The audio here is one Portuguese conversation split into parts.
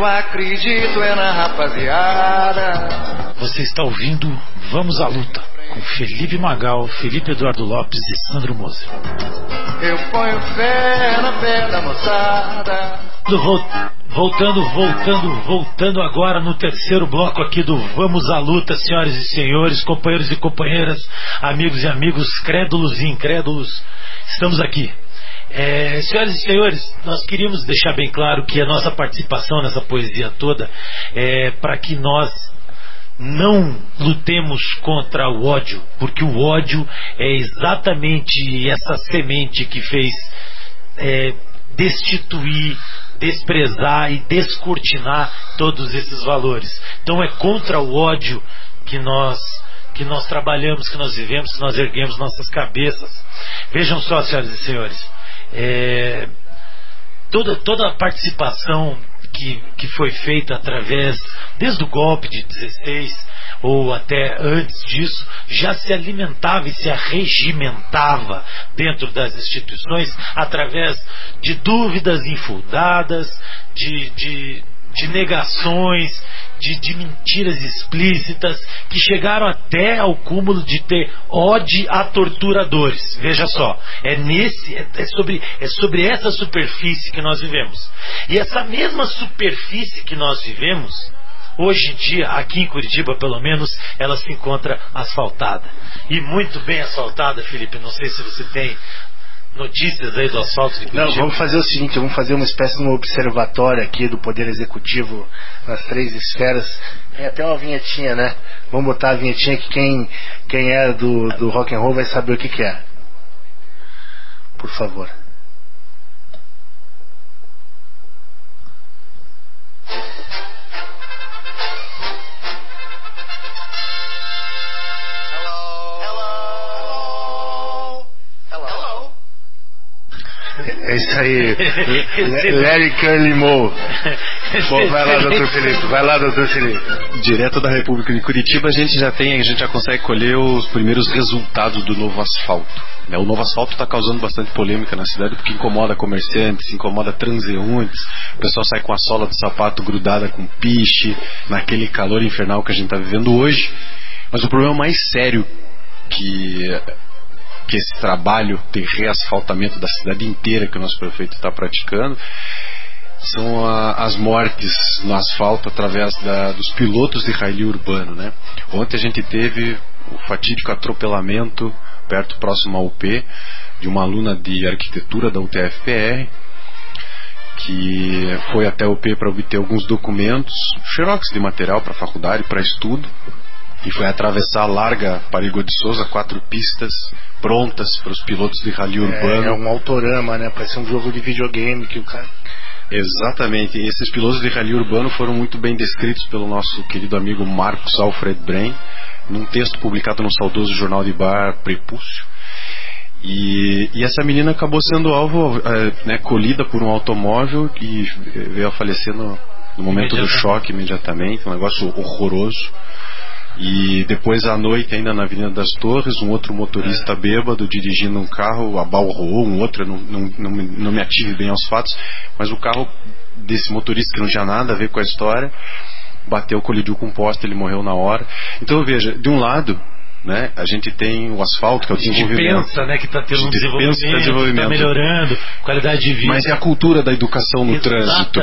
Eu acredito é na rapaziada. Você está ouvindo Vamos à Luta, com Felipe Magal, Felipe Eduardo Lopes e Sandro Moser. Eu ponho fé na fé da moçada. Voltando agora no terceiro bloco aqui do Vamos à Luta, senhoras e senhores, companheiros e companheiras, amigos e amigos, crédulos e incrédulos, estamos aqui. Senhoras e senhores, nós queríamos deixar bem claro que a nossa participação nessa poesia toda é para que nós não lutemos contra o ódio, porque o ódio é exatamente essa semente que fez destituir, desprezar e descortinar todos esses valores. Então é contra o ódio que nós trabalhamos, que nós vivemos, que nós erguemos nossas cabeças. Vejam só, senhoras e senhores, toda a participação que foi feita desde o golpe de 16 ou até antes disso, já se alimentava e se arregimentava dentro das instituições através de dúvidas infundadas, de negações, de mentiras explícitas, que chegaram até ao cúmulo de ter ódio a torturadores. Veja só, é sobre essa superfície que nós vivemos. E essa mesma superfície que nós vivemos, hoje em dia, aqui em Curitiba pelo menos, ela se encontra asfaltada. E muito bem asfaltada, Felipe. Não sei se você tem notícias aí do asfalto de Curitiba. Não, vamos fazer o seguinte, vamos fazer uma espécie de um observatório aqui do Poder Executivo nas 3 esferas. Tem até uma vinhetinha, né? Vamos botar a vinhetinha que quem é do rock and roll vai saber o que é. Por favor. É isso aí. Larry Curly Moe. Vai lá, doutor Felipe. Direto da República de Curitiba, a gente já consegue colher os primeiros resultados do novo asfalto. O novo asfalto está causando bastante polêmica na cidade, porque incomoda comerciantes, incomoda transeuntes. O pessoal sai com a sola do sapato grudada com piche, naquele calor infernal que a gente está vivendo hoje. Mas o problema mais sério que esse trabalho de reasfaltamento da cidade inteira que o nosso prefeito está praticando são as mortes no asfalto através dos pilotos de raio urbano, né? Ontem a gente teve o fatídico atropelamento próximo ao UP de uma aluna de arquitetura da UTFPR que foi até o UP para obter alguns documentos, xerox de material para faculdade, para estudo, e foi atravessar a larga Parigo de Souza, 4 pistas prontas para os pilotos de rally urbano. É um autorama, né? Parece um jogo de videogame que o cara... Exatamente, e esses pilotos de rally urbano foram muito bem descritos pelo nosso querido amigo Marcos Alfred Bren, num texto publicado no saudoso jornal de bar Prepúcio. E essa menina acabou sendo alvo, colhida por um automóvel e veio a falecer no momento do choque imediatamente, um negócio horroroso. E depois à noite, ainda na Avenida das Torres, um outro motorista bêbado dirigindo um carro abalroou um outro. Eu não me ative bem aos fatos, mas o carro desse motorista, que não tinha nada a ver com a história, colidiu com um poste, ele morreu na hora. Então veja, de um lado, né, a gente tem o asfalto, que é o desenvolvimento. A gente pensa, né, que está tendo um desenvolvimento, está melhorando, qualidade de vida. Mas é a cultura da educação no trânsito.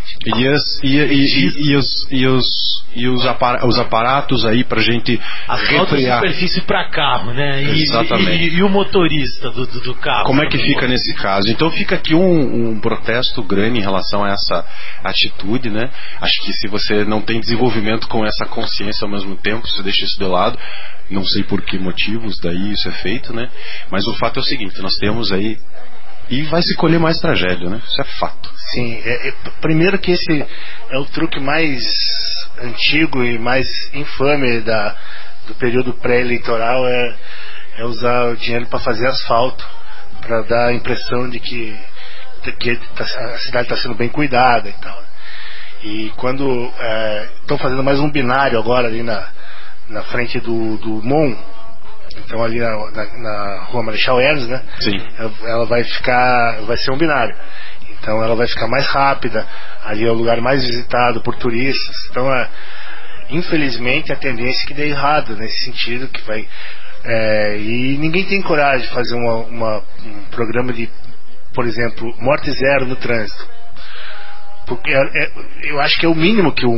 E os aparatos aí pra gente refrear. Superfície para carro, né? E o motorista do carro. Como é que fica nesse caso? Então fica aqui um protesto grande em relação a essa atitude, né? Acho que se você não tem desenvolvimento com essa consciência ao mesmo tempo, você deixa isso de lado. Não sei por que motivos daí isso é feito, né? Mas o fato é o seguinte, nós temos aí, e vai se colher mais tragédia, né? Isso é fato. Sim, primeiro que esse é o truque mais antigo e mais infame do período pré-eleitoral, é usar o dinheiro para fazer asfalto, para dar a impressão de que a cidade está sendo bem cuidada e tal. E quando estão fazendo mais um binário agora ali na frente do MON, então ali na Rua Marechal Hermes, né? Sim. Ela vai ser um binário. Então ela vai ficar mais rápida, ali é o lugar mais visitado por turistas. Então infelizmente a tendência é que dê errado nesse sentido, que vai e ninguém tem coragem de fazer um programa de, por exemplo, morte zero no trânsito, porque eu acho que é o mínimo que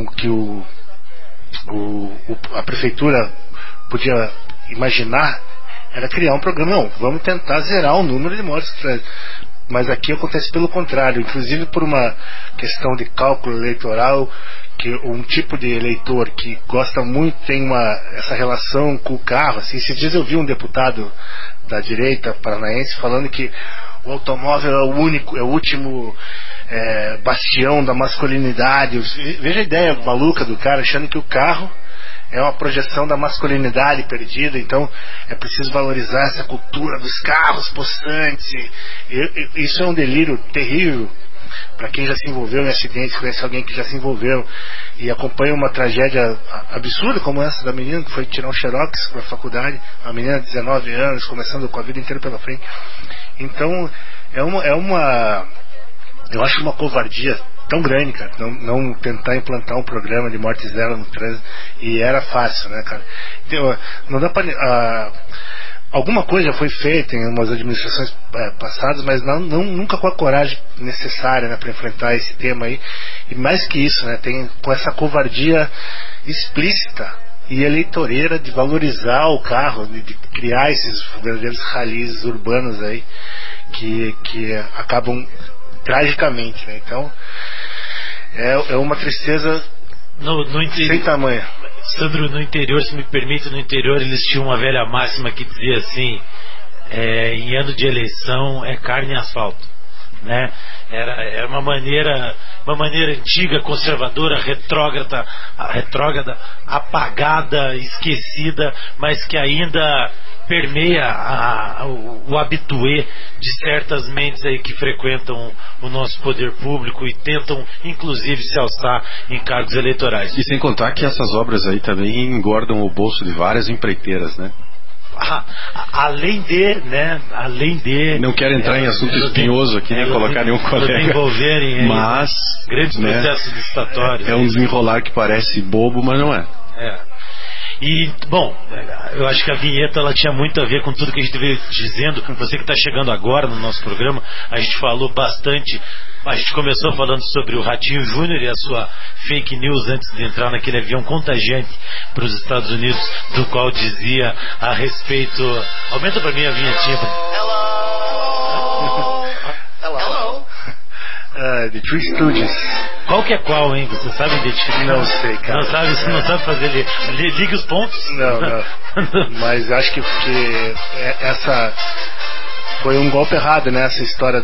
a prefeitura podia imaginar, era criar um programa. Não, vamos tentar zerar o número de mortes no trânsito. Mas aqui acontece pelo contrário, inclusive por uma questão de cálculo eleitoral, que um tipo de eleitor que gosta muito, tem essa relação com o carro. Assim, esses dias eu vi um deputado da direita paranaense falando que o automóvel é o último bastião da masculinidade. Veja a ideia maluca do cara, achando que o carro é uma projeção da masculinidade perdida. Então é preciso valorizar essa cultura dos carros possantes. Isso é um delírio terrível para quem já se envolveu em acidentes, conhece alguém que já se envolveu e acompanha uma tragédia absurda como essa da menina que foi tirar um xerox para a faculdade, uma menina de 19 anos, começando com a vida inteira pela frente. Então eu acho uma covardia tão grande, cara, não tentar implantar um programa de morte zero no trânsito. E era fácil, né, cara? Então, não dá para alguma coisa já foi feita em umas administrações passadas, mas nunca com a coragem necessária, né, para enfrentar esse tema aí. E mais que isso, né, tem com essa covardia explícita e eleitoreira de valorizar o carro, de criar esses verdadeiros ralis urbanos aí que acabam tragicamente, né? Então é uma tristeza sem tamanho. Sandro, no interior, se me permite, no interior eles tinham uma velha máxima que dizia assim: em ano de eleição é carne e asfalto, né? Era uma maneira antiga, conservadora, retrógrada, apagada, esquecida, mas que ainda permeia o habitué de certas mentes aí que frequentam o nosso poder público e tentam inclusive se alçar em cargos eleitorais. E sem contar que essas obras aí também engordam o bolso de várias empreiteiras, né? Além de não quero entrar em assunto espinhoso aqui, nem colocar nenhum colega, envolverem mas grandes processos licitatórios. É um desenrolar que parece bobo, mas não é. E, bom, eu acho que a vinheta ela tinha muito a ver com tudo que a gente veio dizendo. Você que está chegando agora no nosso programa, a gente falou bastante. A gente começou falando sobre o Ratinho Júnior e a sua fake news antes de entrar naquele avião contagiante para os Estados Unidos, do qual dizia a respeito... Aumenta para mim a vinhetinha. Hello. The Three Stooges. Qual que é qual, hein? Você sabe identificar? Não sei, cara. Não sabe, você não sabe fazer ligue os pontos? Não. Mas acho que essa foi um golpe errado, né? Essa história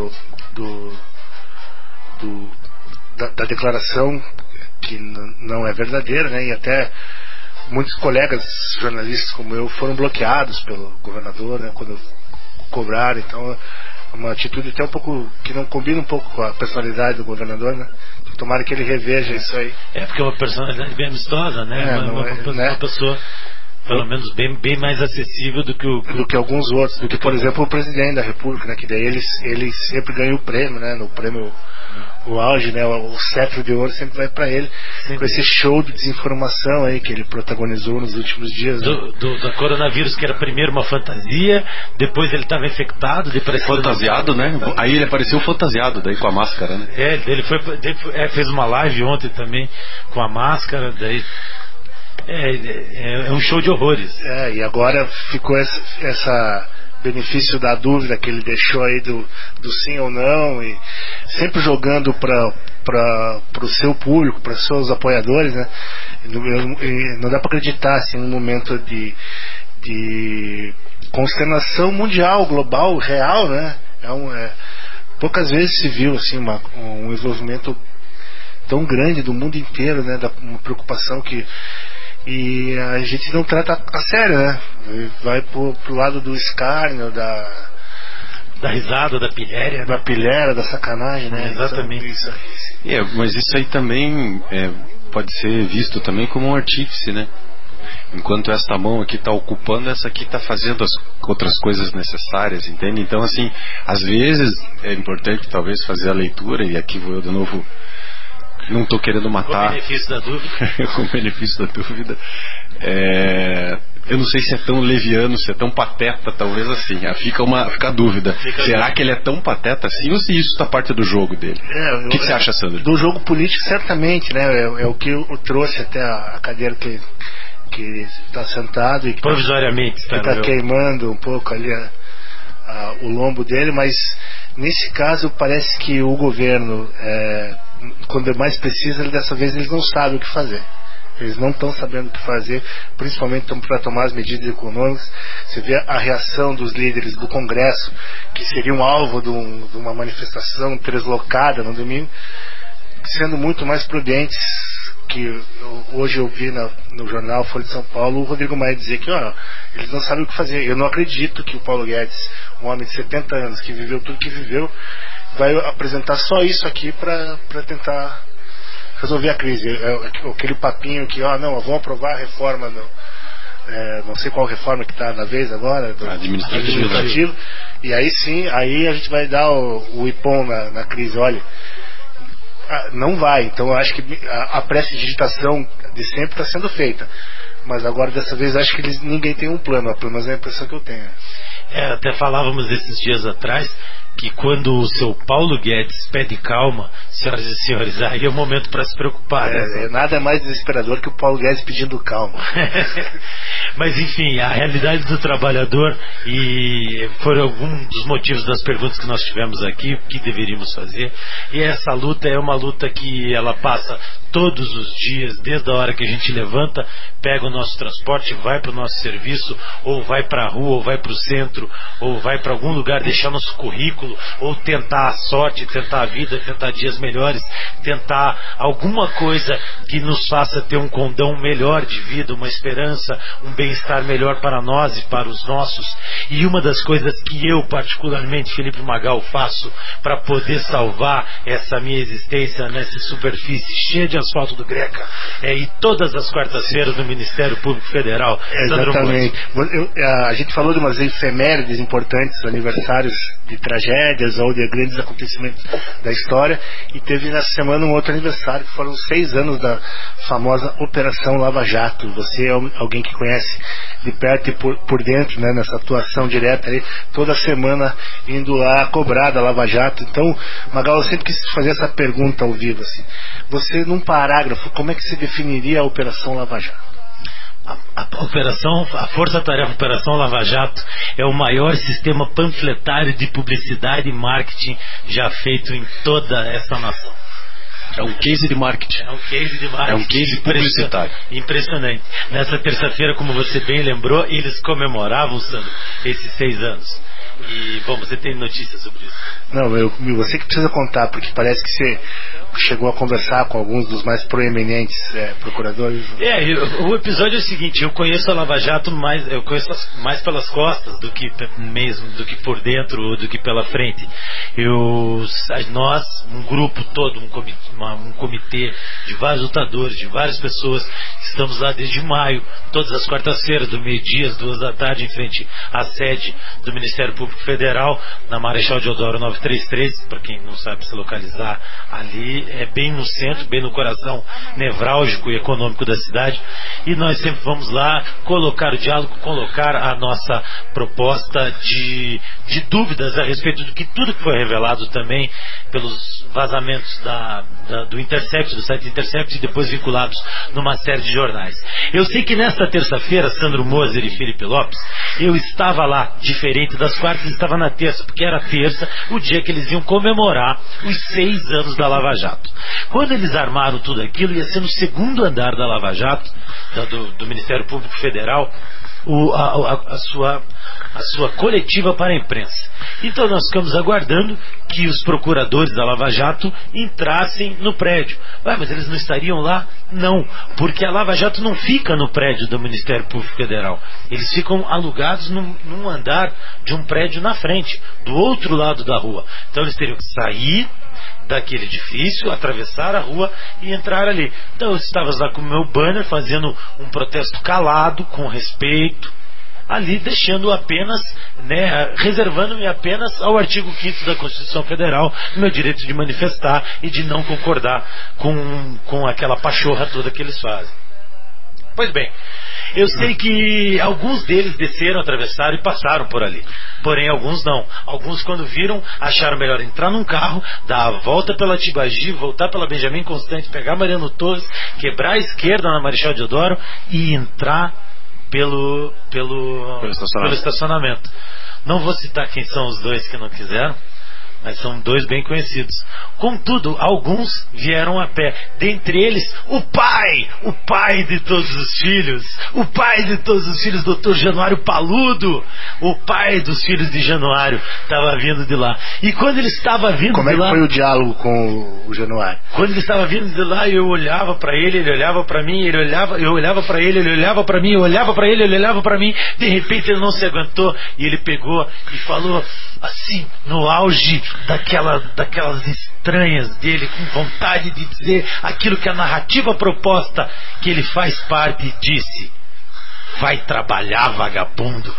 da declaração que não é verdadeira, né? E até muitos colegas jornalistas como eu foram bloqueados pelo governador, né? Quando cobraram. Então uma atitude até um pouco que não combina um pouco com a personalidade do governador, né? Tomara que ele reveja isso aí. Porque é uma personalidade bem amistosa, né? Uma pessoa pelo menos bem mais acessível do que alguns outros, do que, por exemplo, o presidente da República, né? Que daí ele sempre ganha o prêmio, né? No prêmio, o auge, né? O cetro de ouro sempre vai para ele, com esse show de desinformação aí que ele protagonizou nos últimos dias. Do coronavírus, que era primeiro uma fantasia, depois ele estava infectado, depois fantasiado, né? Aí ele apareceu fantasiado, daí com a máscara, né? Ele fez uma live ontem também com a máscara, daí é um show de horrores. E agora ficou essa benefício da dúvida que ele deixou aí do sim ou não, e sempre jogando para o seu público, para os seus apoiadores, né? Não dá para acreditar assim, num momento de consternação mundial, global, real, né? Poucas vezes se viu assim um envolvimento tão grande do mundo inteiro, né? Uma preocupação e a gente não trata a sério, né? Vai pro lado do escárnio, da risada, da pilhéria, da pilhéria, da sacanagem, né? Exatamente. Mas isso aí também pode ser visto também como um artífice, né? enquanto esta mão aqui está ocupando, essa aqui está fazendo as outras coisas necessárias, entende? Então, assim, às vezes é importante talvez fazer a leitura, e aqui vou eu de novo, não estou querendo matar. Com o benefício da dúvida. Com o benefício da dúvida. Eu não sei se é tão leviano, se é tão pateta, talvez assim. Fica a dúvida. Será que ele é tão pateta assim, ou se isso está parte do jogo dele? O que você acha, Sandro? Do jogo político, certamente, né? É o que eu trouxe até a cadeira que está sentado e que provisoriamente está queimando um pouco ali o lombo dele, mas nesse caso parece que o governo, quando é mais preciso, dessa vez eles não sabem o que fazer. Eles não estão sabendo o que fazer, principalmente para tomar as medidas econômicas. Você vê a reação dos líderes do Congresso, que seriam alvo de uma manifestação deslocada no domingo, sendo muito mais prudentes. Que hoje eu vi no jornal Folha de São Paulo o Rodrigo Maia dizer que eles não sabem o que fazer. Eu não acredito que o Paulo Guedes, um homem de 70 anos que viveu tudo que viveu, vai apresentar só isso aqui para tentar resolver a crise. Aquele papinho que vamos aprovar a reforma, não sei qual reforma que está na vez agora, do administrativo, e aí sim, aí a gente vai dar o ipom na crise. Olha, não vai. Então eu acho que a prestidigitação de sempre está sendo feita, mas agora dessa vez acho que ninguém tem um plano, pelo menos é a impressão que eu tenho. Até falávamos esses dias atrás que quando o seu Paulo Guedes pede calma, senhoras e senhores, aí é o momento para se preocupar. Nada mais desesperador que o Paulo Guedes pedindo calma. Mas enfim, a realidade do trabalhador, e foram alguns dos motivos das perguntas que nós tivemos aqui, o que deveríamos fazer, e essa luta é uma luta que ela passa todos os dias, desde a hora que a gente levanta, pega o nosso transporte, vai para o nosso serviço, ou vai para a rua, ou vai para o centro, ou vai para algum lugar deixar nosso currículo, ou tentar a sorte, tentar a vida, tentar dias melhores, tentar alguma coisa que nos faça ter um condão melhor de vida, uma esperança, um bem-estar melhor para nós e para os nossos. E uma das coisas que eu particularmente, Felipe Magal, faço para poder salvar essa minha existência nessa superfície cheia de asfalto do Greca ir todas as quartas-feiras no Ministério Público Federal. Exatamente. A gente falou de umas efemérides importantes, aniversários de tragédias ou de grandes acontecimentos da história, e teve nessa semana um outro aniversário, que foram 6 anos da famosa Operação Lava Jato. Você é alguém que conhece de perto e por dentro, né, nessa atuação direta aí, toda semana indo lá cobrar da Lava Jato. Então, Magal, eu sempre quis fazer essa pergunta ao vivo, assim. Você, num parágrafo, como é que você definiria a Operação Lava Jato? A Força-Tarefa Operação Lava Jato é o maior sistema panfletário de publicidade e marketing já feito em toda essa nação. É um case de marketing. É um case publicitário. Impressionante. Nessa terça-feira, como você bem lembrou, eles comemoravam, Sandro, esses 6 anos. E, bom, você tem notícias sobre isso? Não, você que precisa contar, porque parece que você chegou a conversar com alguns dos mais proeminentes procuradores. O episódio é o seguinte: eu conheço a Lava Jato eu conheço mais pelas costas do que por dentro ou do que pela frente. Nós, um grupo todo, um comitê de vários lutadores, de várias pessoas, estamos lá desde maio, todas as quartas-feiras, do meio-dia às 2 da tarde, em frente à sede do Ministério Público Federal, na Marechal Deodoro 933, para quem não sabe se localizar ali, é bem no centro, bem no coração nevrálgico e econômico da cidade, e nós sempre vamos lá colocar o diálogo, colocar a nossa proposta de dúvidas a respeito do que tudo que foi revelado também pelos vazamentos do Intercept, do site Intercept, e depois vinculados numa série de jornais. Eu sei que nesta terça-feira, Sandro Moser e Felipe Lopes, eu estava lá, diferente das quartas, estava na terça, porque era terça, o dia que eles iam comemorar os 6 anos da Lava Jato. Quando eles armaram tudo aquilo, ia ser no segundo andar da Lava Jato, do Ministério Público Federal, a sua coletiva para a imprensa. Então nós ficamos aguardando que os procuradores da Lava Jato entrassem no prédio. Mas eles não estariam lá? Não, porque a Lava Jato não fica no prédio do Ministério Público Federal. Eles ficam alugados num andar de um prédio na frente, do outro lado da rua. Então eles teriam que sair daquele edifício, atravessar a rua e entrar ali. Então eu estava lá com o meu banner, fazendo um protesto calado, com respeito, ali deixando apenas, né, reservando-me apenas ao artigo 5º da Constituição Federal, meu direito de manifestar e de não concordar com aquela pachorra toda que eles fazem. Pois bem, eu sei que alguns deles desceram, atravessaram e passaram por ali. Porém, alguns não. Alguns, quando viram, acharam melhor entrar num carro, dar a volta pela Tibagi, voltar pela Benjamin Constant, pegar Mariano Torres, quebrar a esquerda na Marechal Deodoro e entrar pelo estacionamento. Não vou citar quem são os dois que não quiseram, mas são dois bem conhecidos. Contudo, alguns vieram a pé. Dentre eles, o pai de todos os filhos, Dr. Januário Paludo, o pai dos filhos de Januário, estava vindo de lá. E quando ele estava vindo de lá... Como é que foi o diálogo com o Januário? Quando ele estava vindo de lá, eu olhava para ele olhava para mim, eu olhava para ele olhava para mim, eu olhava para ele olhava para mim. De repente ele não se aguentou e ele pegou e falou assim, no auge daquelas estranhas dele, com vontade de dizer aquilo que a narrativa proposta que ele faz parte disse: vai trabalhar, vagabundo.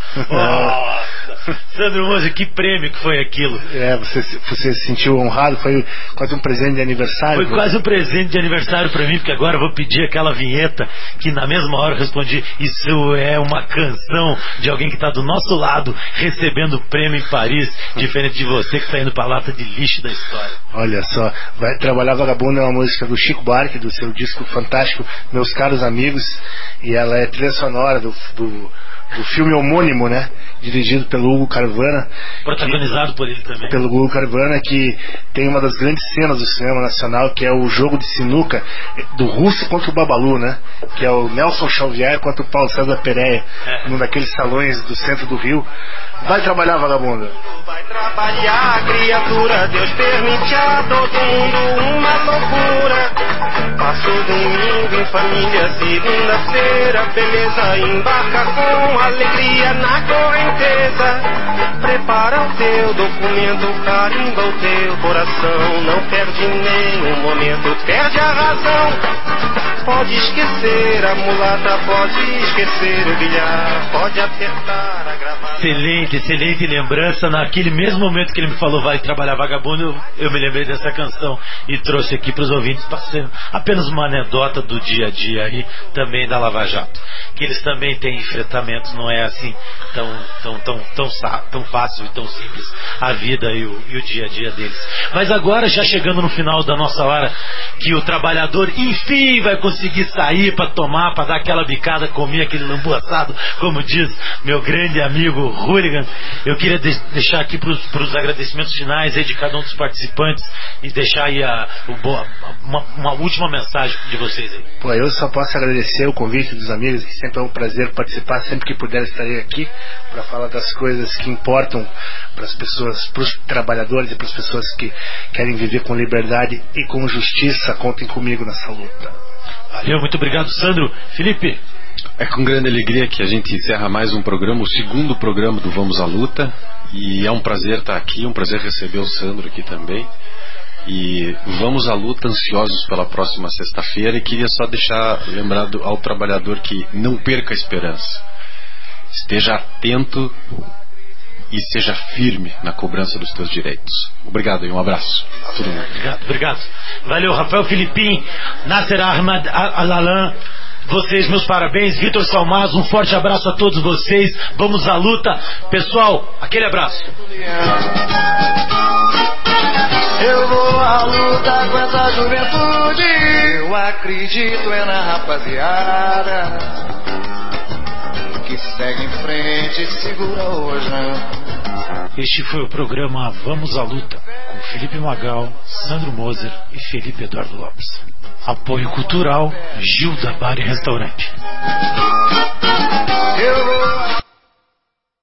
Nossa, Sandro Moser, que prêmio que foi aquilo. Você se sentiu honrado? Foi quase um presente de aniversário? Foi quase um presente de aniversário para mim, porque agora eu vou pedir aquela vinheta que na mesma hora eu respondi: isso é uma canção de alguém que está do nosso lado recebendo o prêmio em Paris, diferente de você que está indo para a lata de lixo da história. Olha só, Vai Trabalhar Vagabundo é uma música do Chico Buarque, do seu disco fantástico Meus Caros Amigos, e ela é trilha sonora do filme homônimo, né? Dirigido pelo Hugo Carvana, protagonizado por ele também, pelo Hugo Carvana, que tem uma das grandes cenas do cinema nacional, que é o jogo de sinuca do Russo contra o Babalu, né? Que é o Nelson Xavier contra o Paulo César Pereira, num daqueles salões do centro do Rio. Vai trabalhar, vagabundo. Vai trabalhar, criatura, Deus permite a todo mundo uma loucura. Passo domingo em família, segunda-feira, beleza, embarca com alegria na correnteza. Prepara o teu documento, carimba o teu coração. Não perde nenhum momento, perde a razão. Pode esquecer a mulata, pode esquecer o bilhar, pode apertar a gravata. Excelente lembrança. Naquele mesmo momento que ele me falou vai trabalhar, vagabundo, eu me lembrei dessa canção e trouxe aqui para os ouvintes, passando apenas uma anedota do dia a dia aí também da Lava Jato, que eles também têm enfrentamentos, não é assim tão fácil e tão simples a vida e o dia a dia deles. Mas agora, já chegando no final da nossa hora, que o trabalhador enfim vai conseguir sair para tomar, para dar aquela bicada, comer aquele lambu assado, como diz meu grande amigo Hooligan, eu queria deixar aqui para os agradecimentos finais aí de cada um dos participantes e deixar aí uma última mensagem de vocês aí. Pô, eu só posso agradecer o convite dos amigos, que sempre é um prazer participar, sempre que puder estarei aqui para falar das coisas que importam para as pessoas, para os trabalhadores e para as pessoas que querem viver com liberdade e com justiça. Contem comigo nessa luta. Valeu, muito obrigado, Sandro. Felipe? É com grande alegria que a gente encerra mais um programa, o segundo programa do Vamos à Luta, e é um prazer estar aqui, um prazer receber o Sandro aqui também. E vamos à luta, ansiosos pela próxima sexta-feira. E queria só deixar lembrado ao trabalhador que não perca a esperança, esteja atento e seja firme na cobrança dos teus direitos. Obrigado e um abraço a todo mundo. Obrigado. Valeu, Rafael Filipim, Nasser Ahmad Alalan, vocês, meus parabéns. Vitor Salmazo, um forte abraço a todos vocês. Vamos à luta, pessoal, aquele abraço. Eu vou à luta com essa juventude, eu acredito na rapaziada que segue em frente e segura hoje. Este foi o programa Vamos à Luta, com Felipe Magal, Sandro Moser e Felipe Eduardo Lopes. Apoio cultural Gilda Bar e Restaurante. Eu